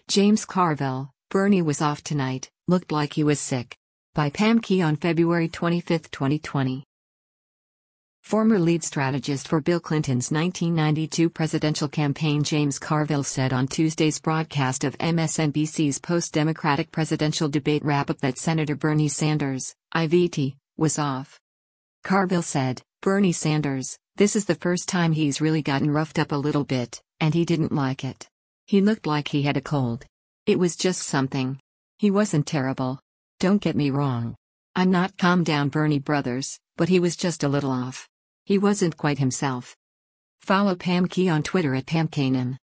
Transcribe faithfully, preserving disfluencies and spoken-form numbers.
James Carville, Bernie was off tonight, looked like he was sick. By Pam Key on February twenty-fifth, twenty twenty. Former lead strategist for Bill Clinton's nineteen ninety-two presidential campaign James Carville said on Tuesday's broadcast of M S N B C's post-Democratic presidential debate wrap-up that Senator Bernie Sanders, I V T, was off. Carville said, "Bernie Sanders, this is the first time he's really gotten roughed up a little bit, and he didn't like it. He looked like he had a cold. It was just something. He wasn't terrible. Don't get me wrong. I'm not calm down Bernie Brothers, but he was just a little off. He wasn't quite himself." Follow Pam Key on Twitter at Pam Kanan.